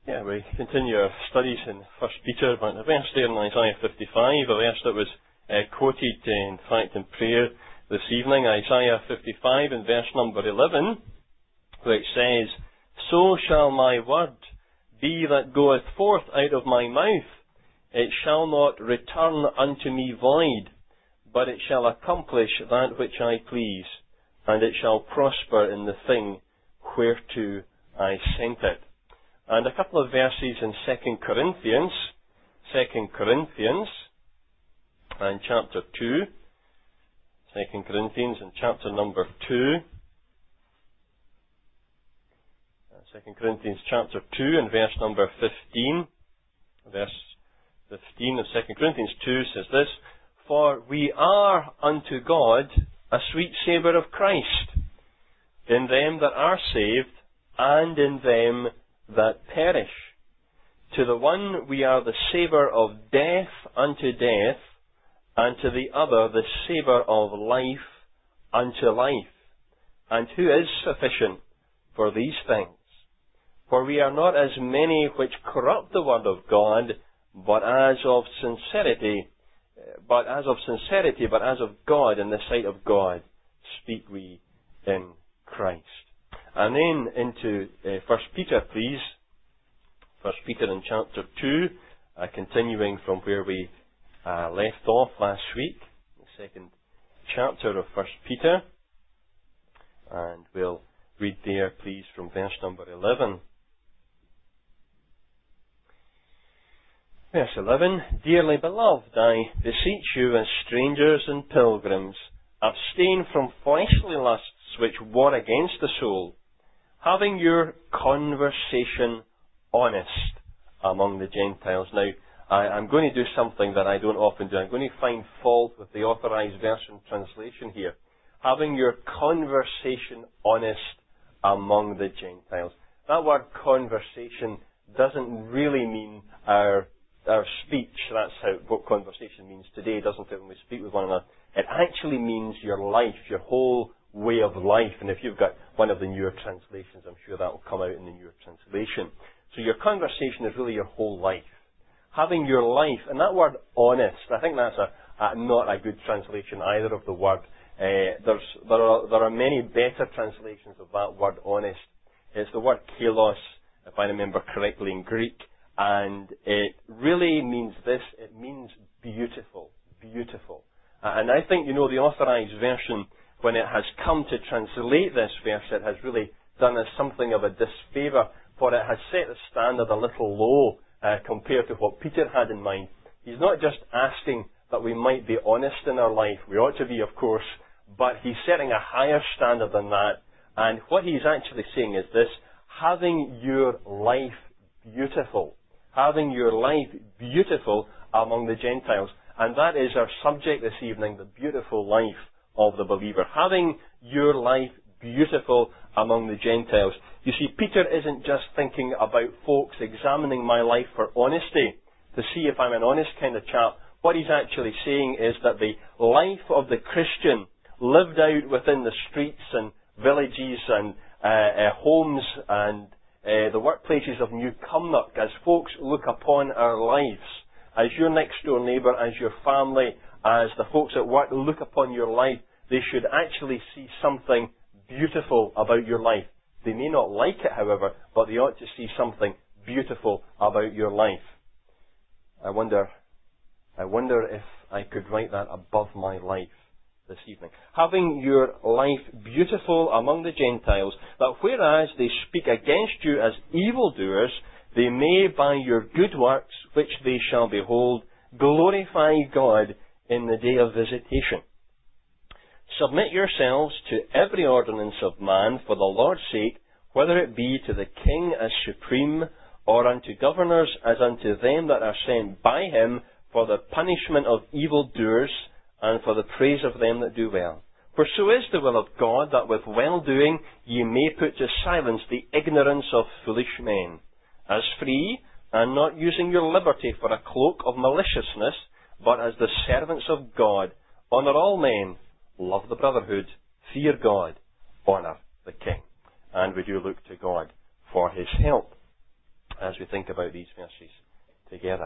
Yeah, we continue our studies in 1 Peter, but the verse there in Isaiah 55, a verse that was quoted, in fact, in prayer this evening, Isaiah 55 and verse number 11, which says, "So shall my word be that goeth forth out of my mouth. It shall not return unto me void, but it shall accomplish that which I please, and it shall prosper in the thing whereto I sent it." And a couple of verses in 2 Corinthians and chapter 2. 2 Corinthians and chapter number 2. 2 Corinthians chapter 2 and verse number 15. Verse 15 of 2 Corinthians 2 says this, "For we are unto God a sweet savour of Christ, in them that are saved, and in them that perish. To the one we are the savour of death unto death, and to the other the savour of life unto life. And who is sufficient for these things? For we are not as many which corrupt the word of God, but as of sincerity, but as of God, in the sight of God, speak we in Christ." And then into 1 Peter, please. 1 Peter in chapter 2, continuing from where we left off last week, the second chapter of 1 Peter. And we'll read there, please, from verse number 11. Verse 11, "Dearly beloved, I beseech you as strangers and pilgrims, abstain from fleshly lusts which war against the soul, having your conversation honest among the Gentiles." Now, I'm going to do something that I don't often do. I'm going to find fault with the Authorized Version translation here. Having your conversation honest among the Gentiles. That word conversation doesn't really mean our speech. That's what conversation means today, doesn't it, when we speak with one another? It actually means your life, your whole way of life. And if you've got one of the newer translations, I'm sure that will come out in the newer translation. So your conversation is really your whole life. Having your life, and that word honest, I think that's not a good translation either of the word. There are many better translations of that word honest. It's the word kalos, if I remember correctly, in Greek. And it really means this, it means beautiful, beautiful. And I think, the Authorized Version, when it has come to translate this verse, it has really done us something of a disfavour, for it has set the standard a little low compared to what Peter had in mind. He's not just asking that we might be honest in our life. We ought to be, of course, but he's setting a higher standard than that. And what he's actually saying is this, having your life beautiful. Having your life beautiful among the Gentiles. And that is our subject this evening, the beautiful life of the believer. Having your life beautiful among the Gentiles. You see, Peter isn't just thinking about folks examining my life for honesty, to see if I'm an honest kind of chap. What he's actually saying is that the life of the Christian, lived out within the streets and villages and homes and the workplaces of New Cumnock, as folks look upon our lives, as your next door neighbour, as your family, as the folks at work look upon your life, they should actually see something beautiful about your life. They may not like it, however, but they ought to see something beautiful about your life. I wonder if I could write that above my life this evening. Having your life beautiful among the Gentiles, that whereas they speak against you as evildoers, they may by your good works, which they shall behold, glorify God in the day of visitation. Submit yourselves to every ordinance of man for the Lord's sake, whether it be to the king as supreme, or unto governors as unto them that are sent by him for the punishment of evildoers, and for the praise of them that do well. For so is the will of God, that with well-doing ye may put to silence the ignorance of foolish men. As free, and not using your liberty for a cloak of maliciousness, but as the servants of God, honour all men, love the brotherhood, fear God, honour the king. And we do look to God for his help. as we think about these verses together.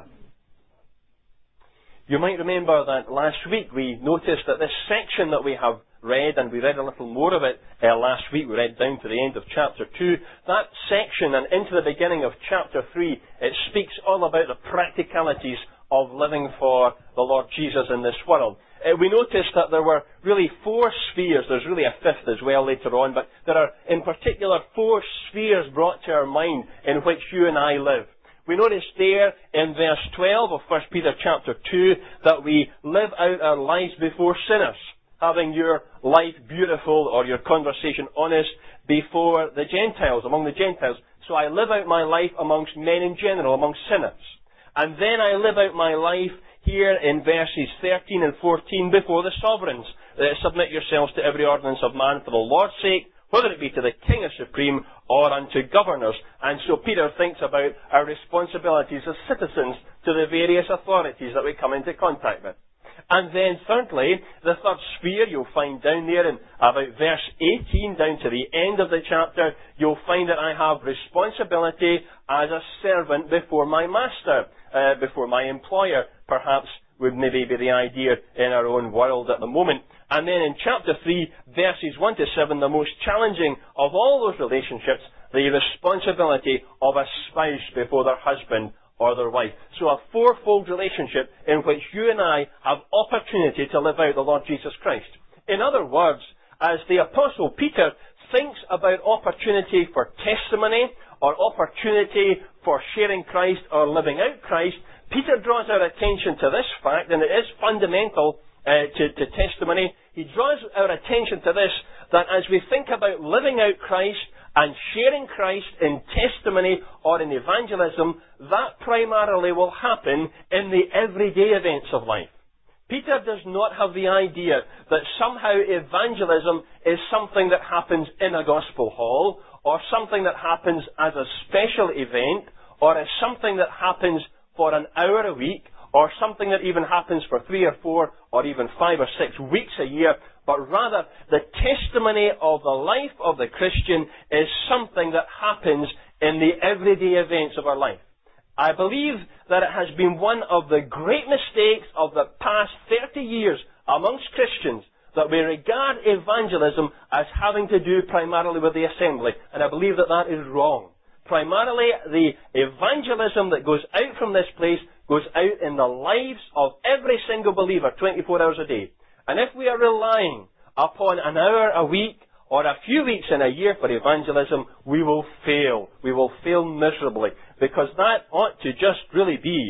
You might remember that last week we noticed that this section that we have read, and we read a little more of it last week, we read down to the end of chapter 2, that section and into the beginning of chapter 3, it speaks all about the practicalities of living for the Lord Jesus in this world. We noticed that there were really 4 spheres. There's really a 5th as well later on, but there are in particular 4 spheres brought to our mind in which you and I live. We noticed there in verse 12 of 1 Peter chapter 2 that we live out our lives before sinners, having your life beautiful or your conversation honest before the Gentiles, among the Gentiles. So I live out my life amongst men in general, amongst sinners. And then I live out my life here in verses 13 and 14 before the sovereigns. Submit yourselves to every ordinance of man for the Lord's sake, whether it be to the King or Supreme or unto governors. And so Peter thinks about our responsibilities as citizens to the various authorities that we come into contact with. And then thirdly, the third sphere you'll find down there in about verse 18 down to the end of the chapter, you'll find that I have responsibility as a servant before my master, before my employer, perhaps would maybe be the idea in our own world at the moment. And then in chapter 3, verses 1 to 7, the most challenging of all those relationships, the responsibility of a spouse before their husband or their wife. So a fourfold relationship in which you and I have opportunity to live out the Lord Jesus Christ. In other words, as the Apostle Peter thinks about opportunity for testimony or opportunity for sharing Christ or living out Christ, Peter draws our attention to this fact, and it is fundamental to testimony. He draws our attention to this, that as we think about living out Christ and sharing Christ in testimony or in evangelism, that primarily will happen in the everyday events of life. Peter does not have the idea that somehow evangelism is something that happens in a gospel hall, or something that happens as a special event, or as something that happens for an hour a week, or something that even happens for 3 or 4 or even 5 or 6 weeks a year, but rather the testimony of the life of the Christian is something that happens in the everyday events of our life. I believe that it has been one of the great mistakes of the past 30 years amongst Christians that we regard evangelism as having to do primarily with the assembly, and I believe that that is wrong. Primarily, the evangelism that goes out from this place goes out in the lives of every single believer 24 hours a day. And if we are relying upon an hour a week or a few weeks in a year for evangelism, we will fail. We will fail miserably, because that ought to just really be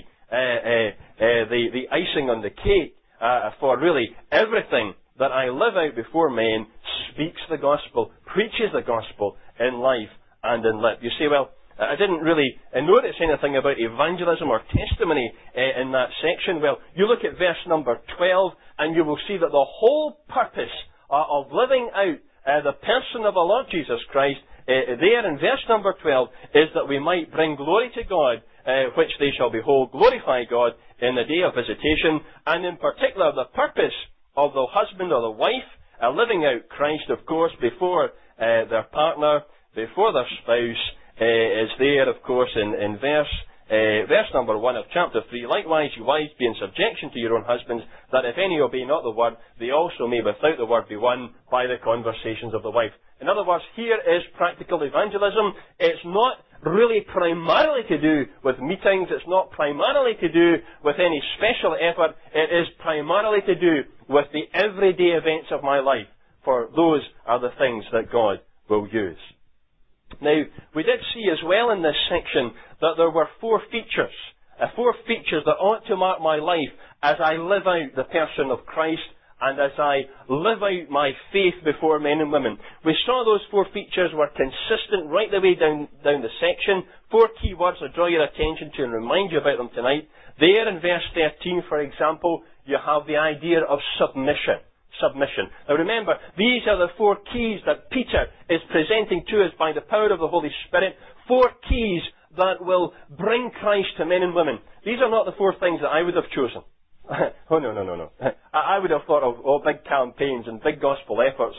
the icing on the cake for really everything that I live out before men speaks the gospel, preaches the gospel in life and in lip. You say, well, I didn't really notice anything about evangelism or testimony in that section. Well, you look at verse number 12 and you will see that the whole purpose of living out the person of the Lord Jesus Christ there in verse number 12 is that we might bring glory to God, which they shall behold, glorify God in the day of visitation, and in particular the purpose of the husband or the wife living out Christ, of course, before their partner, before their spouse, is there, of course, in verse number 1 of chapter 3. Likewise, you wives, be in subjection to your own husbands, that if any obey not the word, they also may without the word be won by the conversations of the wife. In other words, here is practical evangelism. It's not really primarily to do with meetings. It's not primarily to do with any special effort. It is primarily to do with the everyday events of my life. For those are the things that God will use. Now, we did see as well in this section that there were 4 features. 4 features that ought to mark my life as I live out the person of Christ and as I live out my faith before men and women. We saw those 4 features were consistent right the way down the section. 4 key words I draw your attention to and remind you about them tonight. There in verse 13, for example, you have the idea of submission. Submission. Now remember, these are the 4 keys that Peter is presenting to us by the power of the Holy Spirit. 4 keys that will bring Christ to men and women. These are not the 4 things that I would have chosen. Oh, no. I would have thought of big campaigns and big gospel efforts and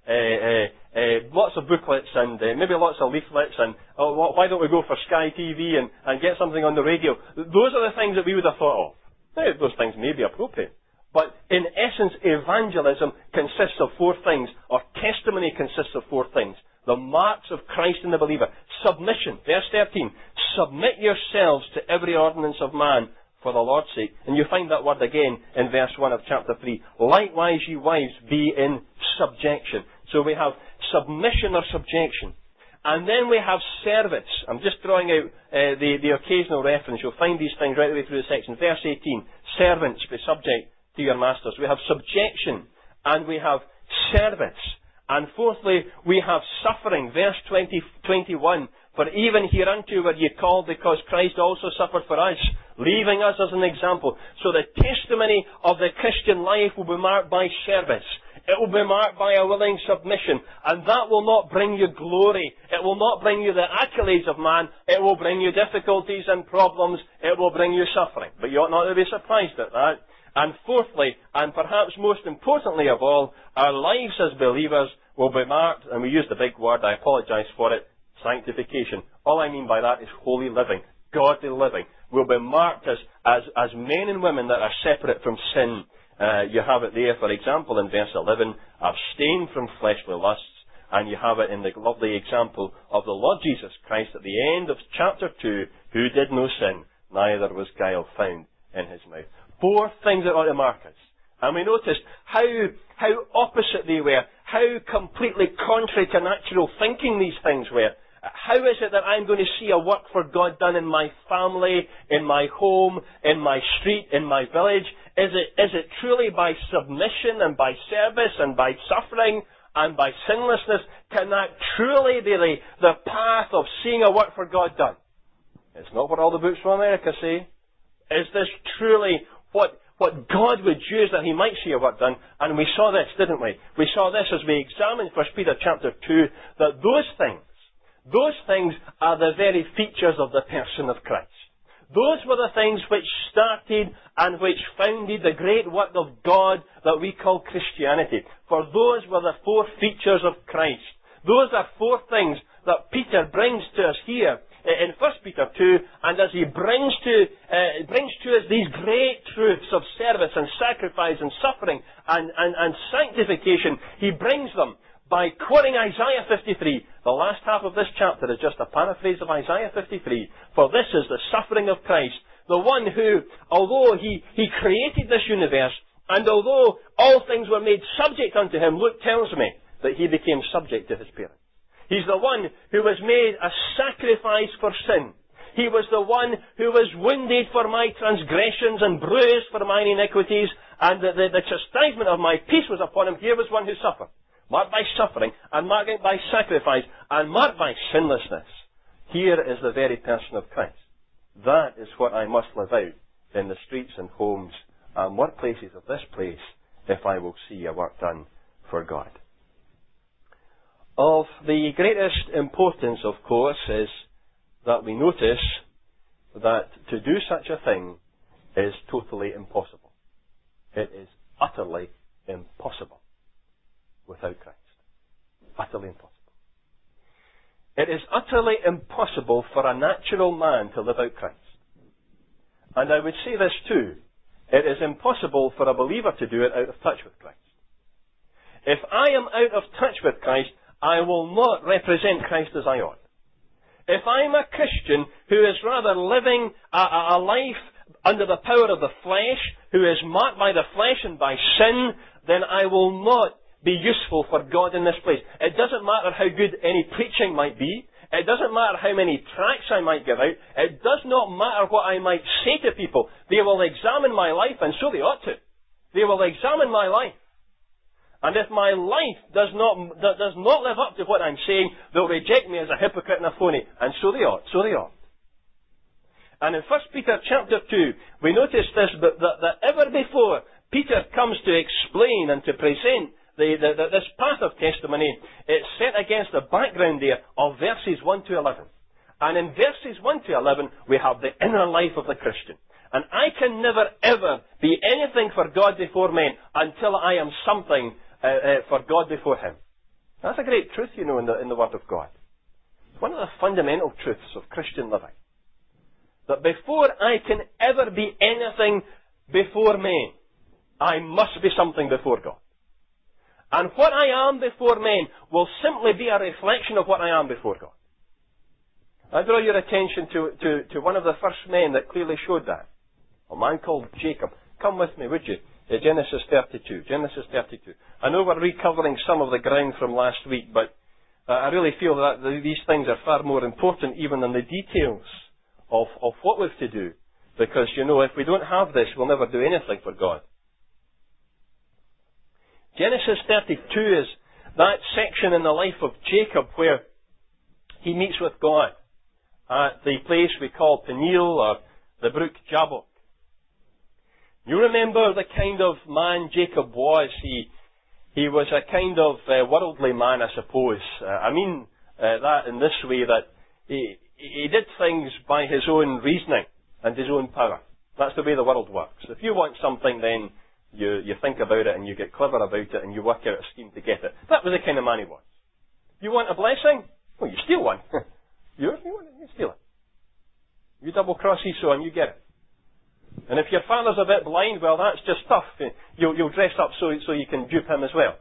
lots of booklets and maybe lots of leaflets and why don't we go for Sky TV and get something on the radio? Those are the things that we would have thought of. Now, those things may be appropriate. But in essence, evangelism consists of four things, or testimony consists of four things. The marks of Christ in the believer. Submission, verse 13. Submit yourselves to every ordinance of man for the Lord's sake. And you find that word again in verse 1 of chapter 3. Likewise, ye wives, be in subjection. So we have submission or subjection. And then we have service. I'm just drawing out the occasional reference. You'll find these things right the way through the section. Verse 18. Servants, be subject to your masters. We have subjection and we have service. And fourthly, we have suffering. Verse 21. For even hereunto were ye called, because Christ also suffered for us, leaving us as an example. So the testimony of the Christian life will be marked by service. It will be marked by a willing submission. And that will not bring you glory. It will not bring you the accolades of man. It will bring you difficulties and problems. It will bring you suffering. But you ought not to be surprised at that. And fourthly, and perhaps most importantly of all, our lives as believers will be marked, and we use the big word, I apologise for it, sanctification. All I mean by that is holy living, godly living. We'll be marked as men and women that are separate from sin. You have it there, for example, in verse 11, abstain from fleshly lusts, and you have it in the lovely example of the Lord Jesus Christ at the end of chapter 2, who did no sin, neither was guile found in his mouth. Four things that ought to mark us. And we noticed how opposite they were, how completely contrary to natural thinking these things were. How is it that I'm going to see a work for God done in my family, in my home, in my street, in my village? Is it truly by submission and by service and by suffering and by sinlessness? Can that truly be the path of seeing a work for God done? It's not what all the books from America say. Is this truly what God would use that he might see a work done? And we saw this, didn't we? We saw this as we examined 1 Peter chapter 2, that those things are the very features of the person of Christ. Those were the things which started and which founded the great work of God that we call Christianity. For those were the four features of Christ. Those are four things that Peter brings to us here in 1 Peter 2, and as he brings to us these great truths of service and sacrifice and suffering and sanctification, he brings them by quoting Isaiah 53. The last half of this chapter is just a paraphrase of Isaiah 53. For this is the suffering of Christ, the one who, although he created this universe, and although all things were made subject unto him, Luke tells me that he became subject to his parents. He's the one who was made a sacrifice for sin. He was the one who was wounded for my transgressions and bruised for mine iniquities, and the chastisement of my peace was upon him. Here was one who suffered, marked by suffering, and marked by sacrifice, and marked by sinlessness. Here is the very person of Christ. That is what I must live out in the streets and homes and workplaces of this place if I will see a work done for God. Of the greatest importance, of course, is that we notice that to do such a thing is totally impossible. It is utterly impossible without Christ. Utterly impossible. It is utterly impossible for a natural man to live out Christ. And I would say this too. It is impossible for a believer to do it out of touch with Christ. If I am out of touch with Christ, I will not represent Christ as I ought. If I'm a Christian who is rather living a life under the power of the flesh, who is marked by the flesh and by sin, then I will not be useful for God in this place. It doesn't matter how good any preaching might be. It doesn't matter how many tracts I might give out. It does not matter what I might say to people. They will examine my life, and so they ought to. They will examine my life. And if my life does not live up to what I'm saying, they'll reject me as a hypocrite and a phony. And so they ought. So they ought. And in 1 Peter chapter 2, we notice this, that ever before Peter comes to explain and to present this path of testimony, it's set against the background there of verses 1 to 11. And in verses 1 to 11, we have the inner life of the Christian. And I can never ever be anything for God before men until I am something for God before Him. That's a great truth, in the Word of God. It's one of the fundamental truths of Christian living. That before I can ever be anything before men, I must be something before God. And what I am before men will simply be a reflection of what I am before God. I draw your attention to one of the first men that clearly showed that. A man called Jacob. Come with me, would you? Genesis 32. Genesis 32. I know we're recovering some of the ground from last week, but I really feel that these things are far more important even than the details of what we've to do. Because, if we don't have this, we'll never do anything for God. Genesis 32 is that section in the life of Jacob where he meets with God at the place we call Peniel or the brook Jabbok. You remember the kind of man Jacob was. He was a kind of worldly man, I suppose. I mean that in this way, that he did things by his own reasoning and his own power. That's the way the world works. If you want something, then you think about it and you get clever about it and you work out a scheme to get it. That was the kind of man he was. You want a blessing? Well, you steal one. You want it, you steal it. You double-cross Esau and you get it. And if your father's a bit blind, well, that's just tough. You'll dress up so you can dupe him as well.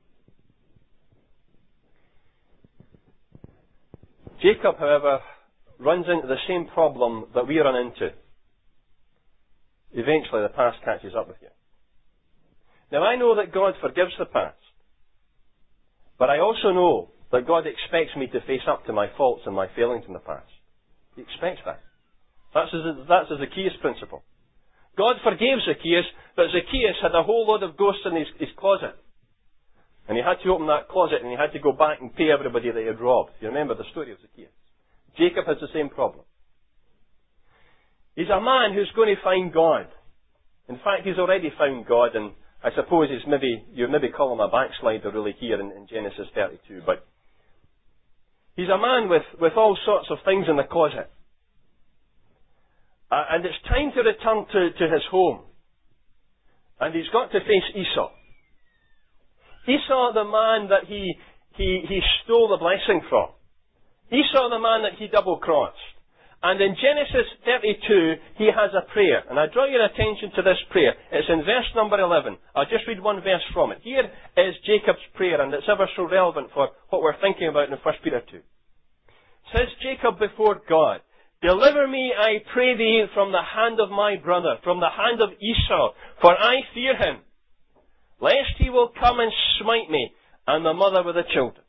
Jacob, however, runs into the same problem that we run into. Eventually, the past catches up with you. Now, I know that God forgives the past. But I also know that God expects me to face up to my faults and my failings in the past. He expects that. That's a Zacchaeus principle. God forgave Zacchaeus, but Zacchaeus had a whole load of ghosts in his closet. And he had to open that closet and he had to go back and pay everybody that he had robbed. You remember the story of Zacchaeus. Jacob has the same problem. He's a man who's going to find God. In fact, he's already found God, and I suppose you maybe call him a backslider really here in Genesis 32, but he's a man with all sorts of things in the closet. And it's time to return to his home. And he's got to face Esau. Esau, the man that he stole the blessing from. Esau, the man that he double-crossed. And in Genesis 32, he has a prayer. And I draw your attention to this prayer. It's in verse number 11. I'll just read one verse from it. Here is Jacob's prayer, and it's ever so relevant for what we're thinking about in 1 Peter 2. Says Jacob before God, "Deliver me, I pray thee, from the hand of my brother, from the hand of Esau, for I fear him, lest he will come and smite me, and the mother with the children."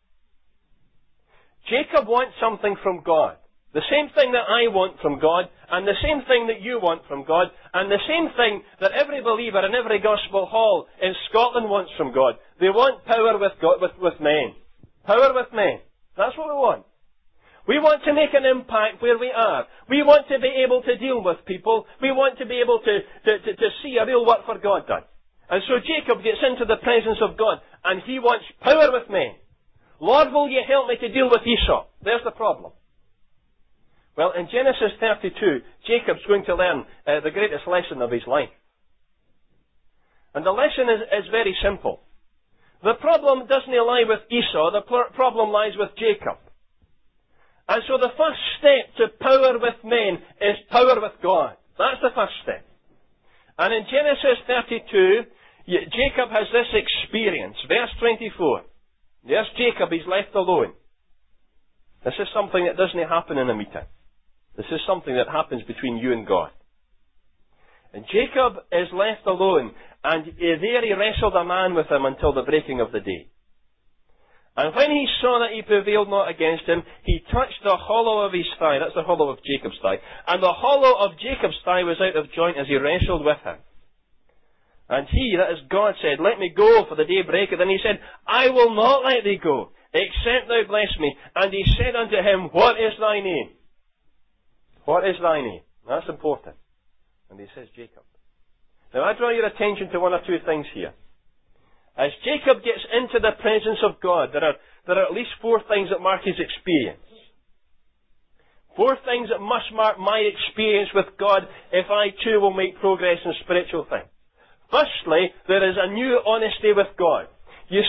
Jacob wants something from God. The same thing that I want from God, and the same thing that you want from God, and the same thing that every believer in every gospel hall in Scotland wants from God. They want power with God, with men. Power with men. That's what we want. We want to make an impact where we are. We want to be able to deal with people. We want to be able to see a real work for God done. And so Jacob gets into the presence of God, and he wants power with men. Lord, will you help me to deal with Esau? There's the problem. Well, in Genesis 32, Jacob's going to learn the greatest lesson of his life. And the lesson is very simple. The problem doesn't lie with Esau, the problem lies with Jacob. And so the first step to power with men is power with God. That's the first step. And in Genesis 32, Jacob has this experience. Verse 24. There's Jacob, he's left alone. This is something that doesn't happen in a meeting. This is something that happens between you and God. And Jacob is left alone, and there he wrestled a man with him until the breaking of the day. And when he saw that he prevailed not against him, he touched the hollow of his thigh. That's the hollow of Jacob's thigh. And the hollow of Jacob's thigh was out of joint as he wrestled with him. And he, that is God, said, "Let me go, for the day breaketh." And he said, "I will not let thee go, except thou bless me." And he said unto him, "What is thy name?" What is thy name? That's important. And he says, Jacob. Now I draw your attention to one or two things here. As Jacob gets into the presence of God, there are at least four things that mark his experience. Four things that must mark my experience with God if I too will make progress in spiritual things. Firstly, there is a new honesty with God. You see,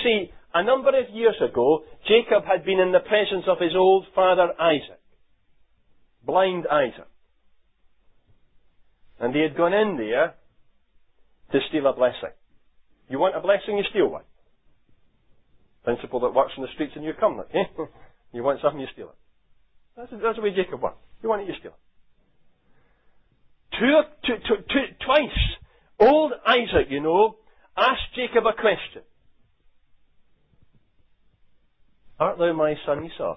a number of years ago, Jacob had been in the presence of his old father Isaac. Blind Isaac. And he had gone in there to steal a blessing. You want a blessing, you steal one. Principle that works in the streets in New Cumnock, eh? You want something, you steal it. That's the way Jacob worked. You want it, you steal it. Twice, old Isaac, asked Jacob a question. Art thou my son Esau?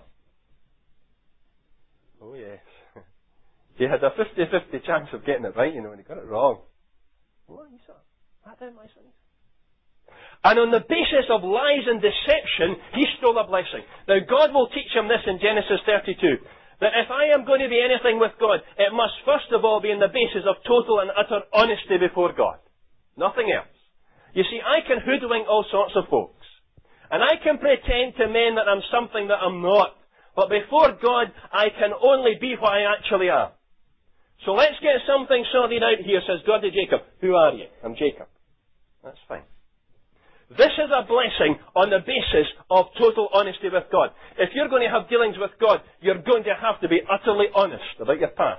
Oh yes. He had a 50-50 chance of getting it right, and he got it wrong. What, Esau? Art thou my son Esau? And on the basis of lies and deception, he stole a blessing. Now God will teach him this in Genesis 32. That if I am going to be anything with God, it must first of all be in the basis of total and utter honesty before God. Nothing else. You see, I can hoodwink all sorts of folks. And I can pretend to men that I'm something that I'm not. But before God, I can only be what I actually am. So let's get something sorted out here, says God to Jacob. Who are you? I'm Jacob. That's fine. This is a blessing on the basis of total honesty with God. If you're going to have dealings with God, you're going to have to be utterly honest about your past.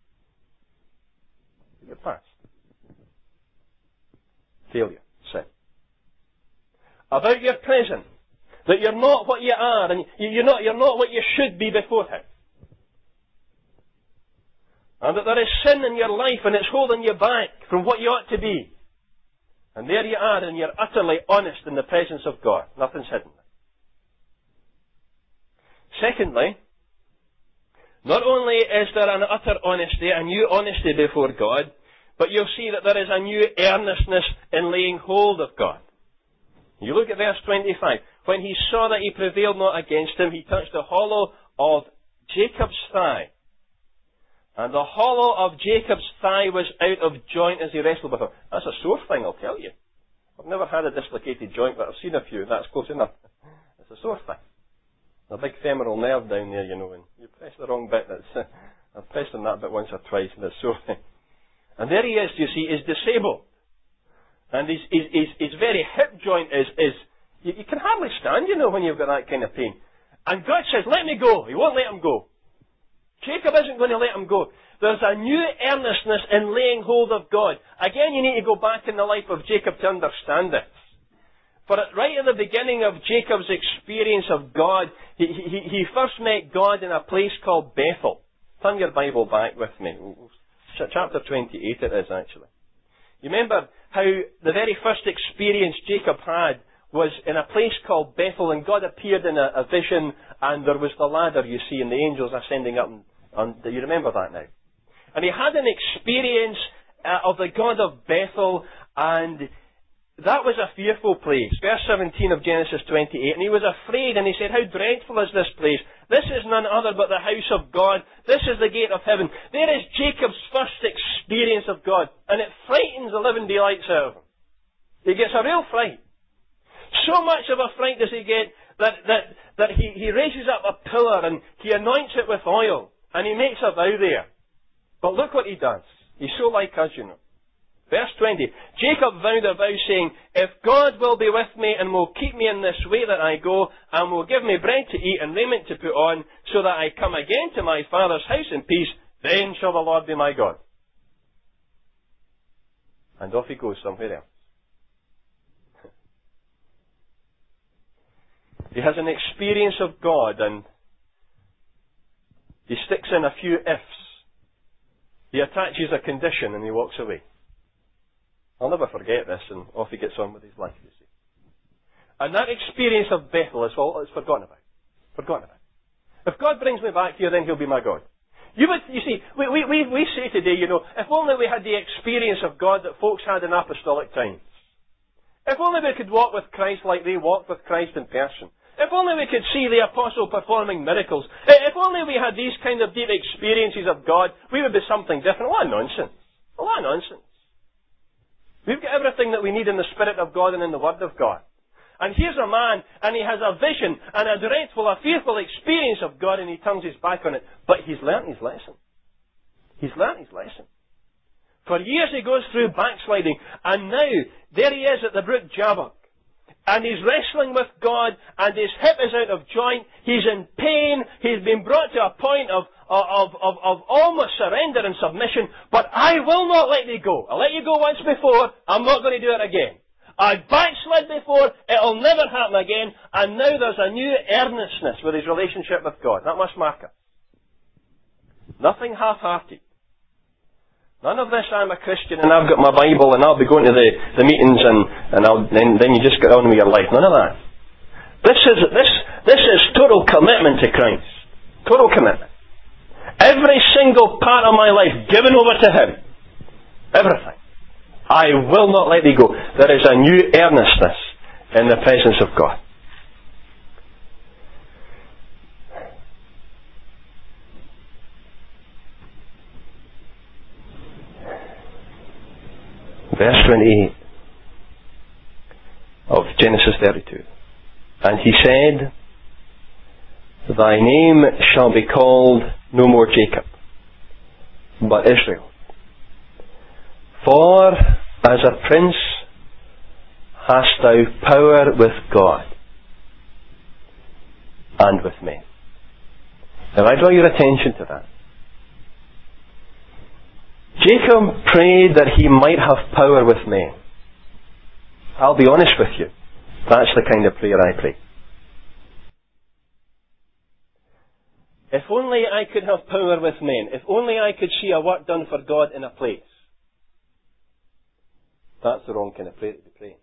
Your past. Failure. Sin. About your present. That you're not what you are, and you're not what you should be before Him. And that there is sin in your life, and it's holding you back from what you ought to be. And there you are, and you're utterly honest in the presence of God. Nothing's hidden. Secondly, not only is there an utter honesty, a new honesty before God, but you'll see that there is a new earnestness in laying hold of God. You look at verse 25. When he saw that he prevailed not against him, he touched the hollow of Jacob's thigh. And the hollow of Jacob's thigh was out of joint as he wrestled with him. That's a sore thing, I'll tell you. I've never had a dislocated joint, but I've seen a few. That's close enough. It's a sore thing. A big femoral nerve down there, and you press the wrong bit. I've pressed on that bit once or twice, and it's sore thing. And there he is, you see, is disabled. And his very hip joint is you can hardly stand, when you've got that kind of pain. And God says, let me go. He won't let him go. Jacob isn't going to let him go. There's a new earnestness in laying hold of God. Again, you need to go back in the life of Jacob to understand this. For right at the beginning of Jacob's experience of God, he first met God in a place called Bethel. Turn your Bible back with me. Chapter 28 it is, actually. You remember how the very first experience Jacob had was in a place called Bethel, and God appeared in a vision, and there was the ladder, you see, and the angels ascending up. You remember that now? And he had an experience of the God of Bethel, and that was a fearful place. Verse 17 of Genesis 28, and he was afraid, and he said, how dreadful is this place? This is none other but the house of God. This is the gate of heaven. There is Jacob's first experience of God, and it frightens the living daylights out of him. He gets a real fright. So much of a fright does he get that he raises up a pillar and he anoints it with oil and he makes a vow there. But look what he does. He's so like us, Verse 20. Jacob vowed a vow saying, if God will be with me and will keep me in this way that I go and will give me bread to eat and raiment to put on so that I come again to my father's house in peace, then shall the Lord be my God. And off he goes somewhere else. He has an experience of God and he sticks in a few ifs. He attaches a condition and he walks away. I'll never forget this, and off he gets on with his life, you see. And that experience of Bethel is forgotten about. Forgotten about. If God brings me back here, then He'll be my God. You see, we say today, if only we had the experience of God that folks had in apostolic times. If only we could walk with Christ like they walked with Christ in person. If only we could see the apostle performing miracles. If only we had these kind of deep experiences of God, we would be something different. What a nonsense. What a nonsense. We've got everything that we need in the Spirit of God and in the Word of God. And here's a man, and he has a vision, and a dreadful, a fearful experience of God, and he turns his back on it. But he's learnt his lesson. He's learnt his lesson. For years he goes through backsliding, and now, there he is at the brook Jabbok. and he's wrestling with God, and his hip is out of joint, he's in pain, he's been brought to a point of almost surrender and submission, but I will not let thee go. I let you go once before, I'm not going to do it again. I backslid before, it'll never happen again, and now there's a new earnestness with his relationship with God. That must mark it. Nothing half-hearted. None of this, I'm a Christian and I've got my Bible and I'll be going to the meetings and then you just get on with your life. None of that. This is total commitment to Christ. Total commitment. Every single part of my life given over to Him. Everything. I will not let thee go. There is a new earnestness in the presence of God. Verse 28 of Genesis 32. And he said, thy name shall be called no more Jacob, but Israel. For as a prince hast thou power with God and with men. Now I draw your attention to that. Jacob prayed that he might have power with men. I'll be honest with you. That's the kind of prayer I pray. If only I could have power with men. If only I could see a work done for God in a place. That's the wrong kind of prayer to be praying.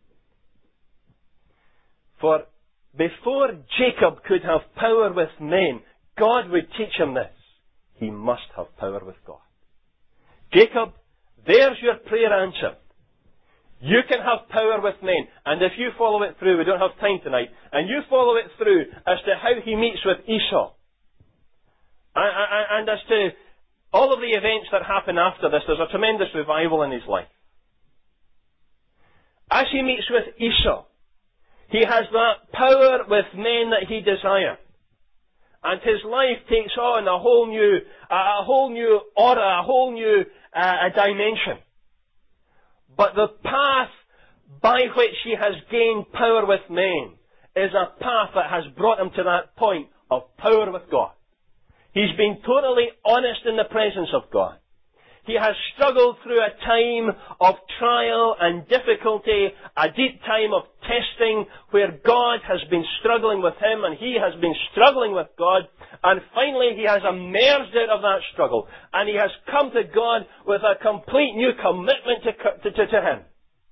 For before Jacob could have power with men, God would teach him this. He must have power with God. Jacob, there's your prayer answer. You can have power with men. And if you follow it through, we don't have time tonight, and you follow it through as to how he meets with Esau, and as to all of the events that happen after this, there's a tremendous revival in his life. As he meets with Esau, he has that power with men that he desires. And his life takes on a whole new aura, a whole new dimension. But the path by which he has gained power with men is a path that has brought him to that point of power with God. He's been totally honest in the presence of God. He has struggled through a time of trial and difficulty, a deep time of testing where God has been struggling with him and he has been struggling with God, and finally he has emerged out of that struggle and he has come to God with a complete new commitment to him.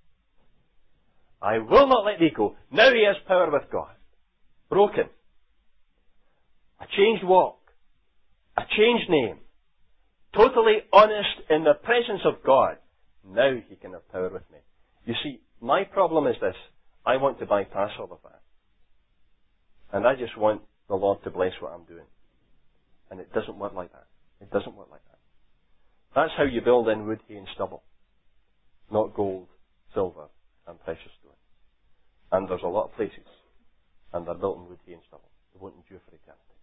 I will not let thee go. Now he has power with God. Broken. A changed walk. A changed name. Totally honest in the presence of God. Now he can have power with me. You see, my problem is this. I want to bypass all of that. And I just want the Lord to bless what I'm doing. And it doesn't work like that. It doesn't work like that. That's how you build in wood, hay and stubble. Not gold, silver and precious stone. And there's a lot of places. And they're built in wood, hay and stubble. They won't endure for eternity.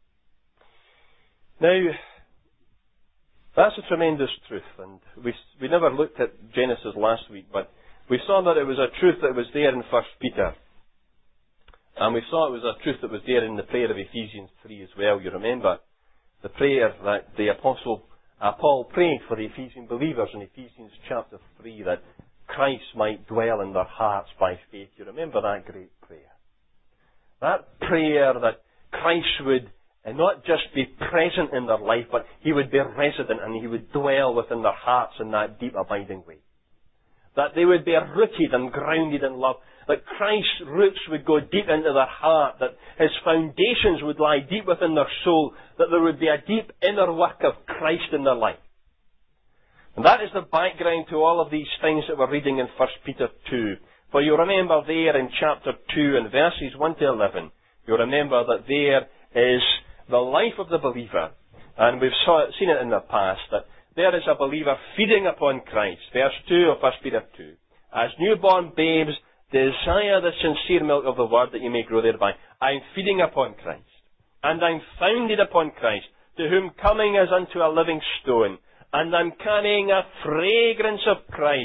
Now, that's a tremendous truth, and we never looked at Genesis last week, but we saw that it was a truth that was there in 1 Peter. And we saw it was a truth that was there in the prayer of Ephesians 3 as well. You remember the prayer that the Apostle Paul prayed for the Ephesian believers in Ephesians chapter 3, that Christ might dwell in their hearts by faith. You remember that great prayer? That prayer that Christ would and not just be present in their life, but he would be resident and he would dwell within their hearts in that deep abiding way. That they would be rooted and grounded in love. That Christ's roots would go deep into their heart. That his foundations would lie deep within their soul. That there would be a deep inner work of Christ in their life. And that is the background to all of these things that we're reading in 1 Peter 2. For you remember there in chapter 2 and verses 1 to 11, you remember that there is the life of the believer, and we've seen it in the past, that there is a believer feeding upon Christ. Verse 2 of 1 Peter 2. As newborn babes, desire the sincere milk of the word that you may grow thereby. I'm feeding upon Christ, and I'm founded upon Christ, to whom coming is unto a living stone, and I'm carrying a fragrance of Christ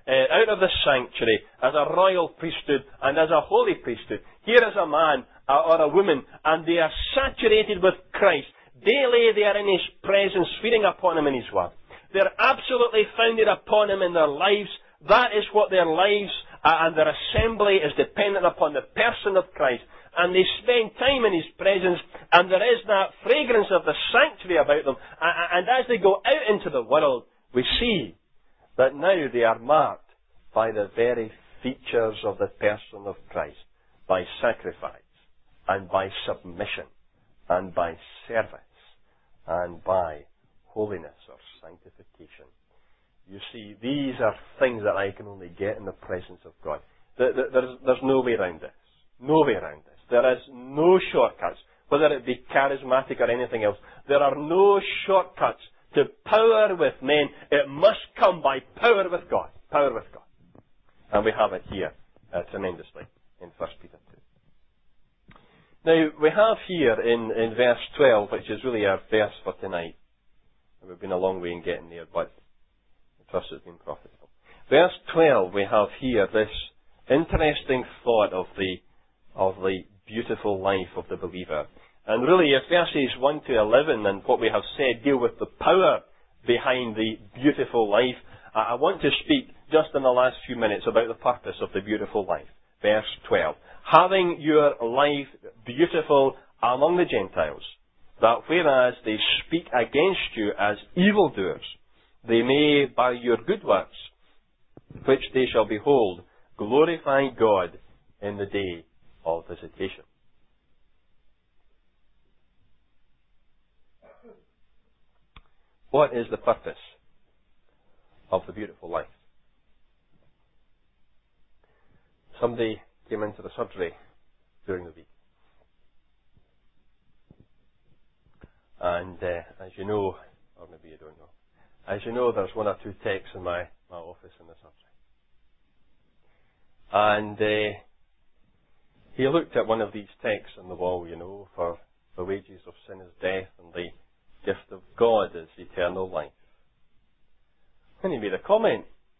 out of the sanctuary as a royal priesthood and as a holy priesthood. Here is a man or a woman, and they are saturated with Christ. Daily they are in His presence, feeding upon Him in His word. They're absolutely founded upon Him in their lives. That is what their lives and their assembly is dependent upon, the person of Christ. And they spend time in His presence, and there is that fragrance of the sanctuary about them. And as they go out into the world, we see that now they are marked by the very features of the person of Christ, by sacrifice, and by submission, and by service, and by holiness or sanctification. You see, these are things that I can only get in the presence of God. There's no way around this. No way around this. There is no shortcuts, whether it be charismatic or anything else. There are no shortcuts to power with men. It must come by power with God. Power with God. And we have it here tremendously in 1 Peter 2. Now, we have here in verse 12, which is really our verse for tonight. We've been a long way in getting there, but I trust it's been profitable. Verse 12, we have here this interesting thought of the beautiful life of the believer. And really, if verses 1 to 11 and what we have said deal with the power behind the beautiful life, I want to speak just in the last few minutes about the purpose of the beautiful life. Verse 12. Having your life beautiful among the Gentiles, that whereas they speak against you as evildoers, they may, by your good works, which they shall behold, glorify God in the day of visitation. What is the purpose of the beautiful life? Somebody came into the surgery during the week. And as you know, or maybe you don't know, as you know, there's one or two techs in my office in the surgery. And he looked at one of these texts on the wall, for the wages of sin is death and the gift of God is eternal life. And he made a comment.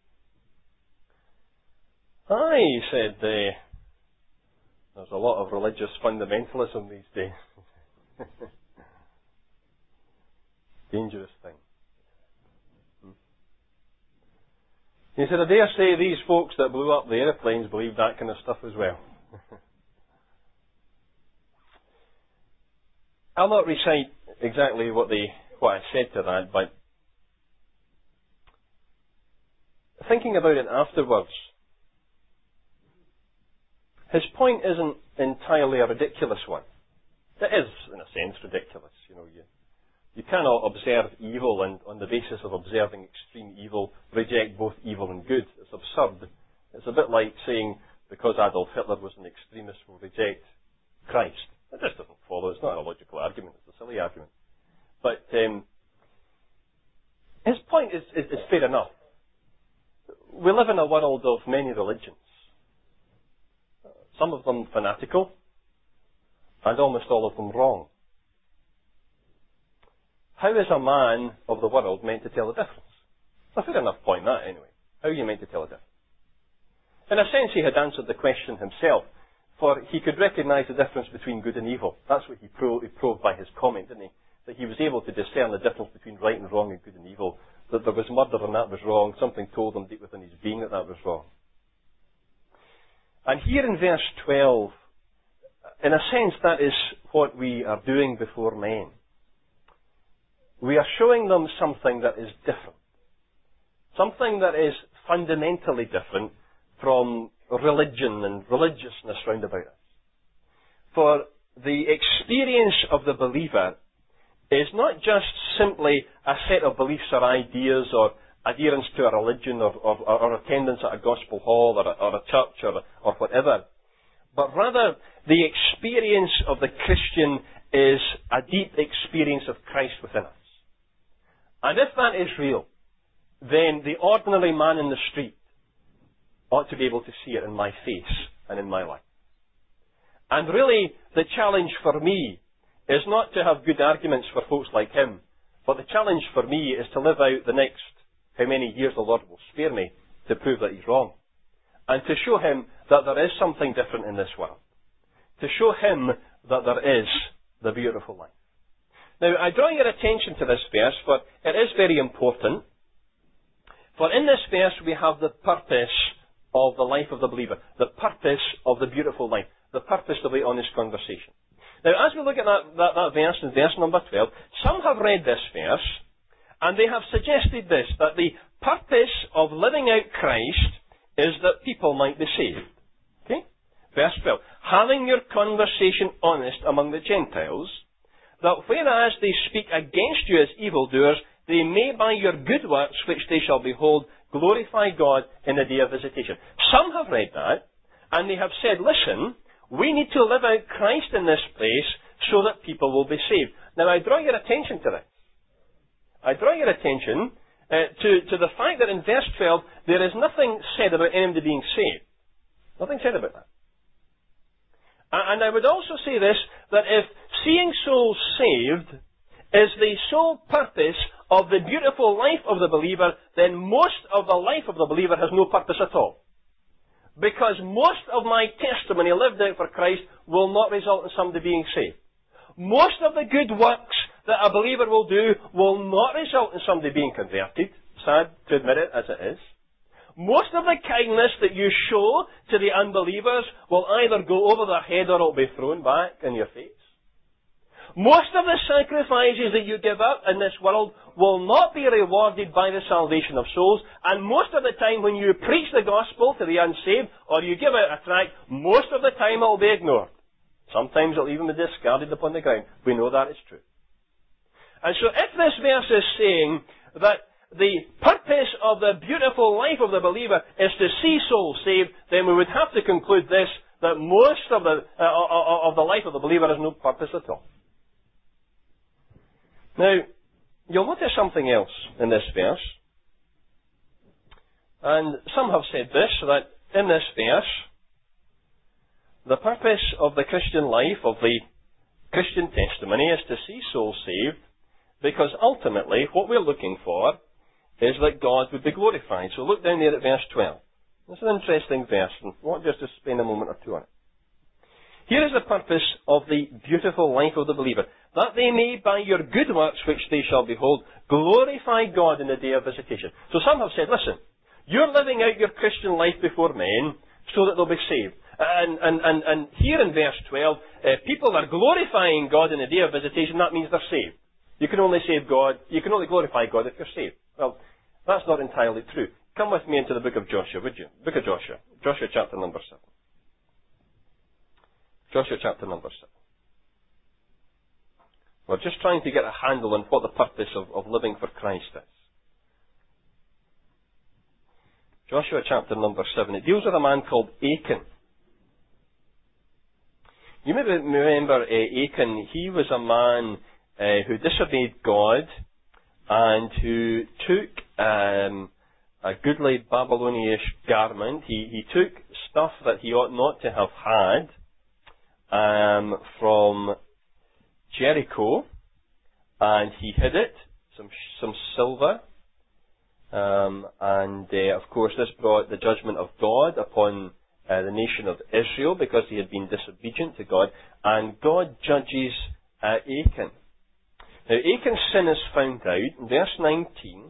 He said, there's a lot of religious fundamentalism these days. Dangerous thing. He said, I dare say these folks that blew up the airplanes believe that kind of stuff as well. I'll not recite exactly what I said to that, but thinking about it afterwards, his point isn't entirely a ridiculous one. It is, in a sense, ridiculous. You cannot observe evil and, on the basis of observing extreme evil, reject both evil and good. It's absurd. It's a bit like saying, because Adolf Hitler was an extremist, we'll reject Christ. It just doesn't follow. It's not a logical argument. It's a silly argument. But his point is fair enough. We live in a world of many religions. Some of them fanatical, and almost all of them wrong. How is a man of the world meant to tell the difference? It's a fair enough point, that, anyway. How are you meant to tell the difference? In a sense, he had answered the question himself, for he could recognize the difference between good and evil. That's what he proved by his comment, didn't he? That he was able to discern the difference between right and wrong and good and evil. That there was murder and that was wrong. Something told him deep within his being that was wrong. And here in verse 12, in a sense, that is what we are doing before men. We are showing them something that is different. Something that is fundamentally different from religion and religiousness round about us. For the experience of the believer is not just simply a set of beliefs or ideas or adherence to a religion or attendance at a gospel hall or a church or whatever, but rather the experience of the Christian is a deep experience of Christ within us. And if that is real, then the ordinary man in the street ought to be able to see it in my face and in my life. And really, the challenge for me is not to have good arguments for folks like him, but the challenge for me is to live out the next, how many years the Lord will spare me, to prove that he's wrong. And to show him that there is something different in this world. To show him that there is the beautiful life. Now, I draw your attention to this verse, for it is very important. For in this verse we have the purpose of the life of the believer, the purpose of the beautiful life, the purpose of the honest conversation. Now, as we look at that verse in verse number 12, some have read this verse, and they have suggested this, that the purpose of living out Christ is that people might be saved. Okay? Verse 12. Having your conversation honest among the Gentiles, that whereas they speak against you as evildoers, they may by your good works which they shall behold, glorify God in the day of visitation. Some have read that, and they have said, listen, we need to live out Christ in this place so that people will be saved. Now I draw your attention to this. I draw your attention to the fact that in verse 12 there is nothing said about anybody being saved. Nothing said about that. And I would also say this, that if seeing souls saved is the sole purpose of the beautiful life of the believer, then most of the life of the believer has no purpose at all. Because most of my testimony lived out for Christ will not result in somebody being saved. Most of the good works that a believer will do will not result in somebody being converted. Sad to admit it as it is. Most of the kindness that you show to the unbelievers will either go over their head or it will be thrown back in your face. Most of the sacrifices that you give up in this world will not be rewarded by the salvation of souls, and most of the time when you preach the gospel to the unsaved, or you give out a tract, most of the time it will be ignored. Sometimes it will even be discarded upon the ground. We know that is true. And so if this verse is saying that the purpose of the beautiful life of the believer is to see souls saved, then we would have to conclude this, that most of the life of the believer has no purpose at all. Now, you'll notice something else in this verse. And some have said this, that in this verse, the purpose of the Christian life, of the Christian testimony, is to see souls saved, because ultimately what we're looking for is that God would be glorified. So look down there at verse 12. It's an interesting verse, and I want just to spend a moment or two on it. Here is the purpose of the beautiful life of the believer, that they may, by your good works which they shall behold, glorify God in the day of visitation. So some have said, listen, you're living out your Christian life before men so that they'll be saved. And here in verse 12, people are glorifying God in the day of visitation. That means they're saved. You can only save God, you can only glorify God if you're saved. Well, that's not entirely true. Come with me into the book of Joshua, would you? Book of Joshua. Joshua chapter number 7. Joshua chapter number 7. We're just trying to get a handle on what the purpose of living for Christ is. Joshua chapter number 7. It deals with a man called Achan. You may remember Achan. He was a man who disobeyed God and who took a goodly Babylonish garment. He took stuff that he ought not to have had from Jericho, and he hid it, some silver, and of course this brought the judgment of God upon the nation of Israel because he had been disobedient to God, and God judges Achan. Now Achan's sin is found out in verse 19,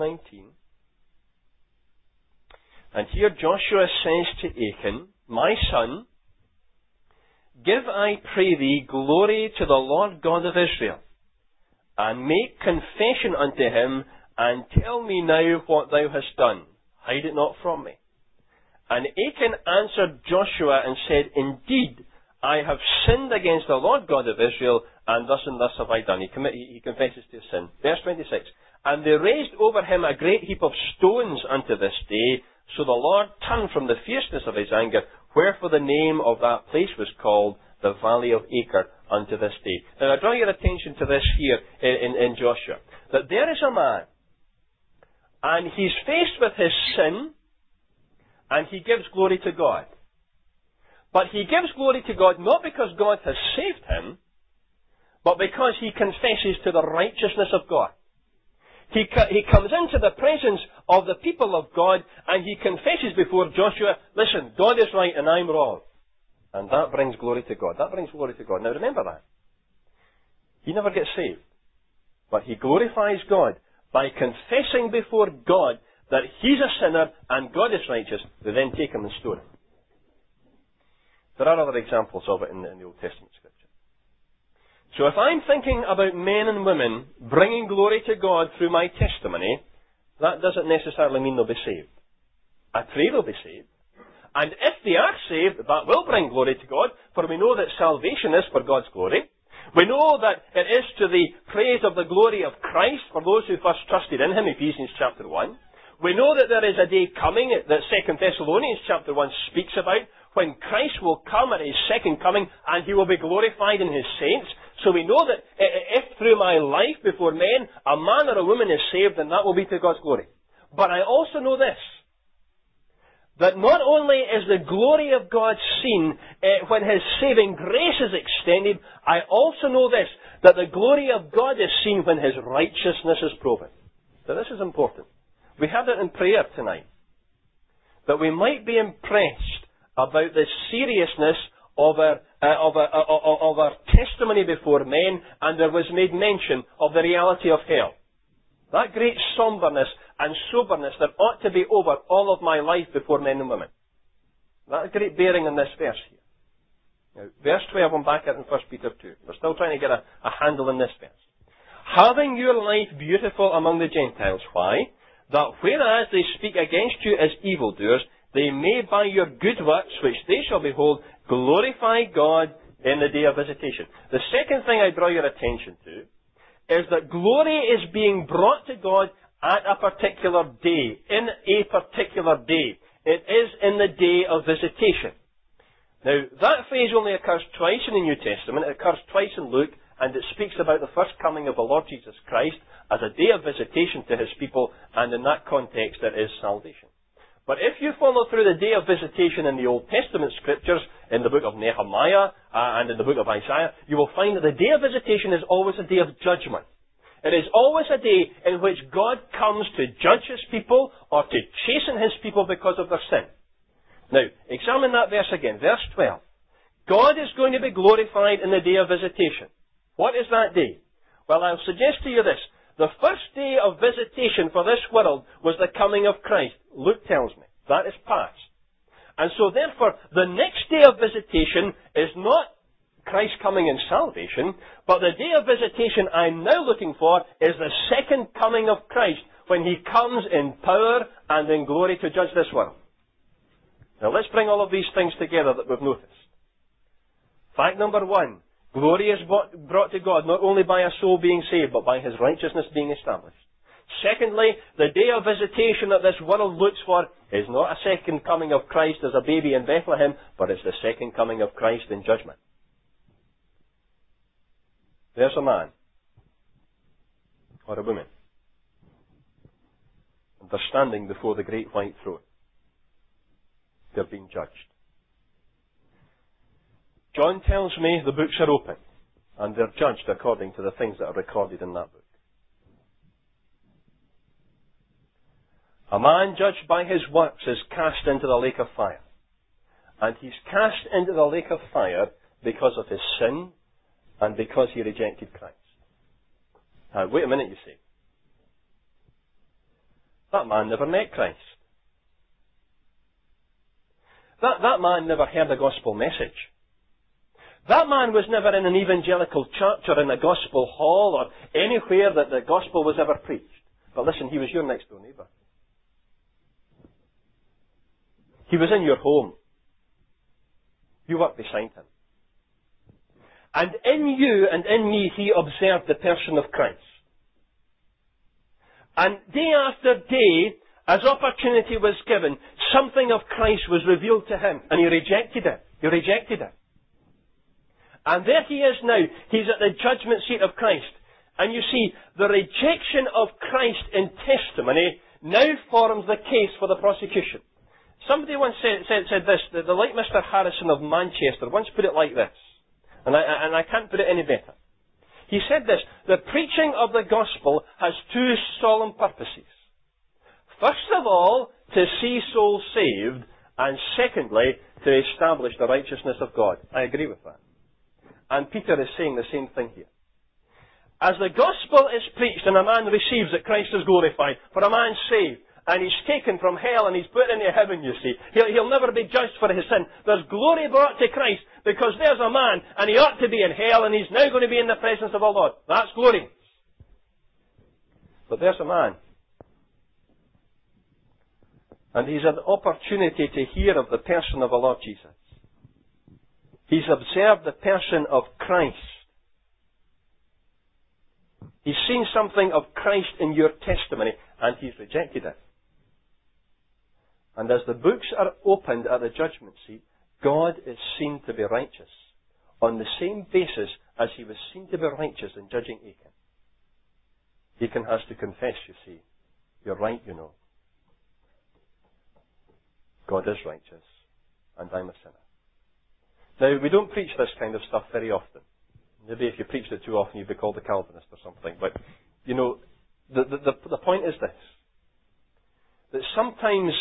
and here Joshua says to Achan, my son, give, I pray thee, glory to the Lord God of Israel, and make confession unto him, and tell me now what thou hast done. Hide it not from me. And Achan answered Joshua and said, indeed, I have sinned against the Lord God of Israel, and thus have I done. He confesses to his sin. Verse 26. And they raised over him a great heap of stones unto this day, so the Lord turned from the fierceness of his anger, wherefore the name of that place was called the Valley of Acre unto this day. Now I draw your attention to this here in Joshua, that there is a man, and he's faced with his sin, and he gives glory to God. But he gives glory to God not because God has saved him, but because he confesses to the righteousness of God. he comes into the presence of the people of God and he confesses before Joshua, listen, God is right and I'm wrong. And that brings glory to God. That brings glory to God. Now remember that. He never gets saved. But he glorifies God by confessing before God that he's a sinner and God is righteous. They then take him and stone him. There are other examples of it in the Old Testament Scripture. So if I'm thinking about men and women bringing glory to God through my testimony, that doesn't necessarily mean they'll be saved. I pray they'll be saved. And if they are saved, that will bring glory to God, for we know that salvation is for God's glory. We know that it is to the praise of the glory of Christ for those who first trusted in him, Ephesians chapter 1. We know that there is a day coming that 2 Thessalonians chapter 1 speaks about, when Christ will come at his second coming and he will be glorified in his saints. So we know that if through my life before men a man or a woman is saved, then that will be to God's glory. But I also know this, that not only is the glory of God seen when his saving grace is extended, I also know this, that the glory of God is seen when his righteousness is proven. Now this is important. We had it in prayer tonight, that we might be impressed about the seriousness of our testimony before men, and there was made mention of the reality of hell. That great somberness and soberness that ought to be over all of my life before men and women. That great bearing in this verse here. Now, verse 12, I'm back at in 1 Peter 2. We're still trying to get a handle in this verse. Having your life beautiful among the Gentiles. Why? That whereas they speak against you as evildoers, they may by your good works, which they shall behold, glorify God in the day of visitation. The second thing I draw your attention to is that glory is being brought to God at a particular day, in a particular day. It is in the day of visitation. Now, that phrase only occurs twice in the New Testament. It occurs twice in Luke, and it speaks about the first coming of the Lord Jesus Christ as a day of visitation to his people, and in that context it is salvation. But if you follow through the day of visitation in the Old Testament Scriptures, in the book of Nehemiah and in the book of Isaiah, you will find that the day of visitation is always a day of judgment. It is always a day in which God comes to judge his people or to chasten his people because of their sin. Now, examine that verse again, verse 12. God is going to be glorified in the day of visitation. What is that day? Well, I'll suggest to you this. The first day of visitation for this world was the coming of Christ. Luke tells me. That is past. And so therefore, the next day of visitation is not Christ coming in salvation, but the day of visitation I'm now looking for is the second coming of Christ, when he comes in power and in glory to judge this world. Now let's bring all of these things together that we've noticed. Fact number one, glory is brought to God not only by a soul being saved, but by his righteousness being established. Secondly, the day of visitation that this world looks for is not a second coming of Christ as a baby in Bethlehem, but it's the second coming of Christ in judgment. There's a man, or a woman, and they're standing before the great white throne. They're being judged. John tells me the books are open, and they're judged according to the things that are recorded in that book. A man judged by his works is cast into the lake of fire. And he's cast into the lake of fire because of his sin and because he rejected Christ. Now, wait a minute, you say. That man never met Christ. That man never heard a gospel message. That man was never in an evangelical church or in a gospel hall or anywhere that the gospel was ever preached. But listen, he was your next door neighbour. He was in your home. You worked beside him. And in you and in me, he observed the person of Christ. And day after day, as opportunity was given, something of Christ was revealed to him, and he rejected it. He rejected it. And there he is now. He's at the judgment seat of Christ. And you see, the rejection of Christ in testimony now forms the case for the prosecution. Somebody once said this, the late Mr. Harrison of Manchester once put it like this, and I can't put it any better. He said this, the preaching of the gospel has two solemn purposes. First of all, to see souls saved, and secondly, to establish the righteousness of God. I agree with that. And Peter is saying the same thing here. As the gospel is preached and a man receives that Christ is glorified, for a man saved, and he's taken from hell and he's put into heaven, you see. He'll never be judged for his sin. There's glory brought to Christ because there's a man and he ought to be in hell and he's now going to be in the presence of the Lord. That's glory. But there's a man. And he's had the opportunity to hear of the person of the Lord Jesus. He's observed the person of Christ. He's seen something of Christ in your testimony and he's rejected it. And as the books are opened at the judgment seat, God is seen to be righteous on the same basis as he was seen to be righteous in judging Achan. Achan has to confess, you see. You're right, you know. God is righteous, and I'm a sinner. Now, we don't preach this kind of stuff very often. Maybe if you preached it too often, you'd be called a Calvinist or something. But, you know, the point is this. That sometimes,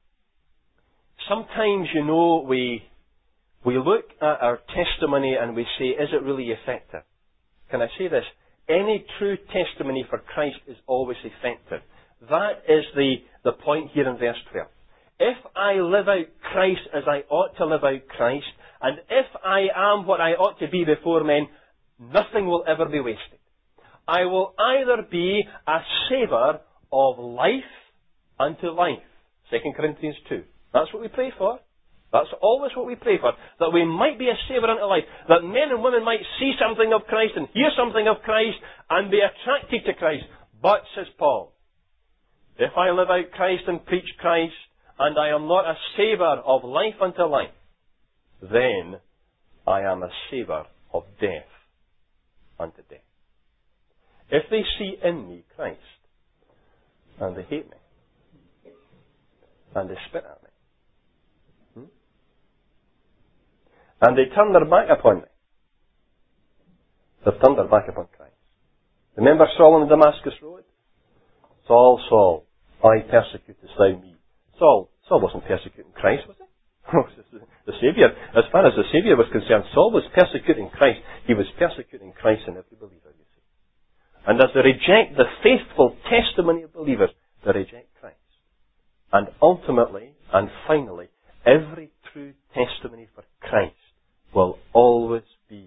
you know, we look at our testimony and we say, is it really effective? Can I say this? Any true testimony for Christ is always effective. That is the point here in verse 12. If I live out Christ as I ought to live out Christ, and if I am what I ought to be before men, nothing will ever be wasted. I will either be a savour of life unto life. 2 Corinthians 2. That's what we pray for. That's always what we pray for. That we might be a savour unto life. That men and women might see something of Christ and hear something of Christ and be attracted to Christ. But, says Paul, if I live out Christ and preach Christ, and I am not a savour of life unto life, then I am a savour of death unto death. If they see in me Christ, and they hate me, and they spit at me, and they turn their back upon me, they've turned their back upon Christ. Remember Saul on the Damascus Road? Saul, Saul, why persecutest thou me? Saul wasn't persecuting Christ, was he? The Saviour. As far as the Saviour was concerned, Saul was persecuting Christ. He was persecuting Christ in every believer, you see. And as they reject the faithful testimony of believers, they reject Christ. And ultimately, and finally, every true testimony for Christ will always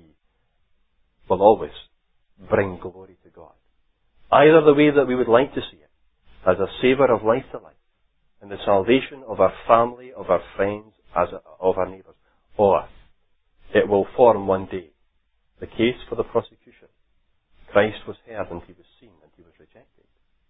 bring glory to God. Either the way that we would like to see it, as a savour of life to life, in the salvation of our family, of our friends, of our neighbours, or it will form one day the case for the prosecution. Christ was heard and he was seen and he was rejected.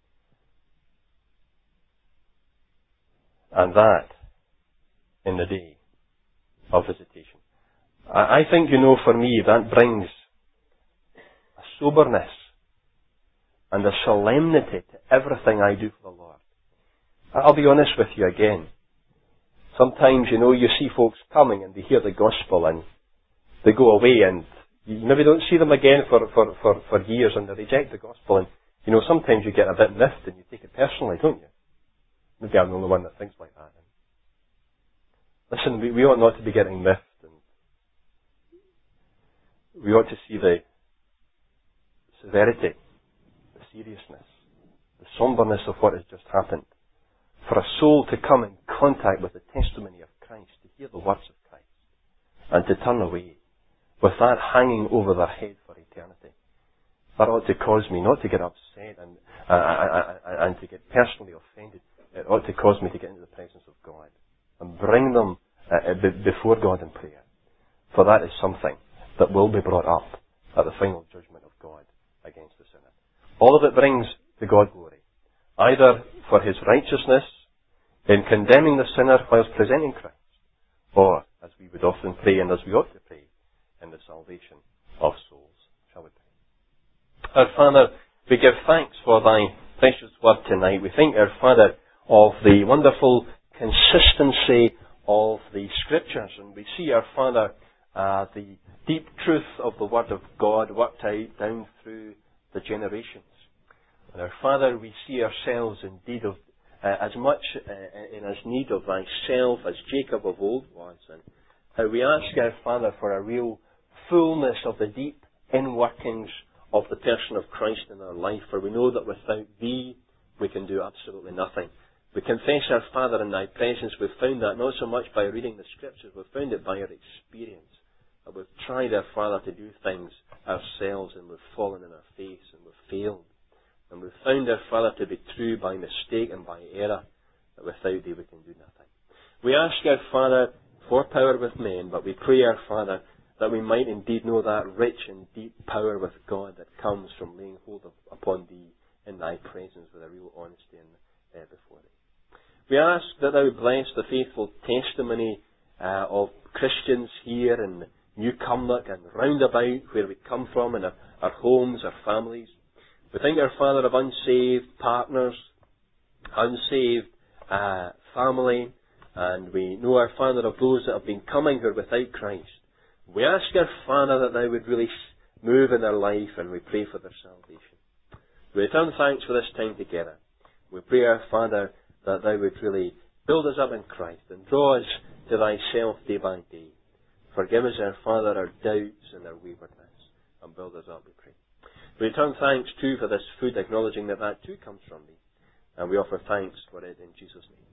And that in the day of visitation. I think, for me, that brings a soberness and a solemnity to everything I do for the Lord. I'll be honest with you again. Sometimes, you see folks coming and they hear the gospel and they go away and you maybe don't see them again for years and they reject the gospel and, sometimes you get a bit miffed and you take it personally, don't you? Maybe I'm the only one that thinks like that. Listen, we ought not to be getting miffed and we ought to see the severity, the seriousness, the somberness of what has just happened. For a soul to come in contact with the testimony of Christ, to hear the words of Christ, and to turn away with that hanging over their head for eternity. That ought to cause me not to get upset and to get personally offended. It ought to cause me to get into the presence of God and bring them before God in prayer. For that is something that will be brought up at the final judgment of God against the sinner. All of it brings to God glory, either for his righteousness in condemning the sinner whilst presenting Christ, or, as we would often pray and as we ought to pray, in the salvation of souls. Shall we pray? Our Father, we give thanks for thy precious word tonight. We thank our Father of the wonderful consistency of the Scriptures, and we see, our Father, the deep truth of the Word of God worked out down through the generations. And our Father, we see ourselves indeed of as much in as need of thyself as Jacob of old was. And how we ask our Father for a real fullness of the deep inworkings of the person of Christ in our life. For we know that without thee, we can do absolutely nothing. We confess our Father in thy presence. We've found that not so much by reading the Scriptures, we've found it by our experience. And we've tried, our Father, to do things ourselves, and we've fallen in our face, and we've failed. And we've found, our Father, to be true by mistake and by error, that without thee we can do nothing. We ask, our Father, for power with men, but we pray, our Father, that we might indeed know that rich and deep power with God that comes from laying hold upon thee in thy presence with a real honesty before thee. We ask that thou would bless the faithful testimony of Christians here in New Cumnock and round about where we come from, in our homes, our families. We think, our Father, of unsaved partners, unsaved family, and we know, our Father, of those that have been coming who are without Christ. We ask, our Father, that thou would really move in their life, and we pray for their salvation. We return thanks for this time together. We pray, our Father, that thou would really build us up in Christ and draw us to thyself day by day. Forgive us, our Father, our doubts and our waywardness, and build us up, we pray. We return thanks, too, for this food, acknowledging that too comes from thee. And we offer thanks for it in Jesus' name.